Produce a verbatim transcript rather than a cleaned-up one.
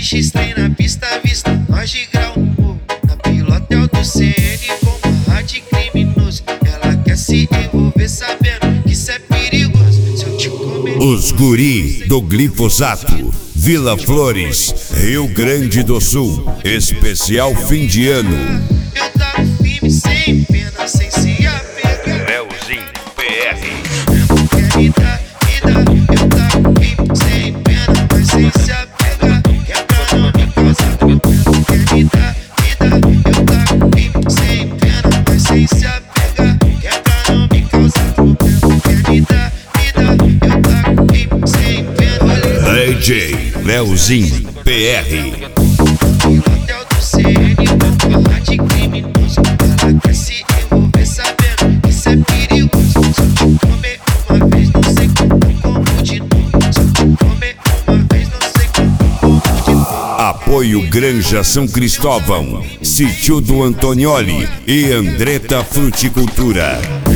X trem na pista, vista nós de grau no morro. Na pilotel do C N com barra de criminoso. Ela quer se envolver sabendo que isso é perigoso. Se eu te comer... Os guri do glifosato, Vila Flores, Rio Grande do Sul. Especial fim de ano. Eu tava firme, sem pena, sem se apegar. Leozinho P R. Mesmo quer me dar, me dar. Eu tava firme, sem pena, mas sem se apegar. Que é pra não me causar problema. Quer me dar, me dar. Eu tava firme, sem pena, mas sem se apegar. Que é pra não me causar problema. Quer me dar, me dar. Eu tava firme, sem pena. D J Leozinho P R. Pilotel do C N com barra de criminoso. Ela quer se envolver sabendo que isso é perigoso. Se eu te comer uma vez, não sei como, como de novo. Se eu te comer uma vez, não sei como, como de novo. Apoio Granja São Cristóvão, Sítio do Antonioli e Andretta Fruticultura.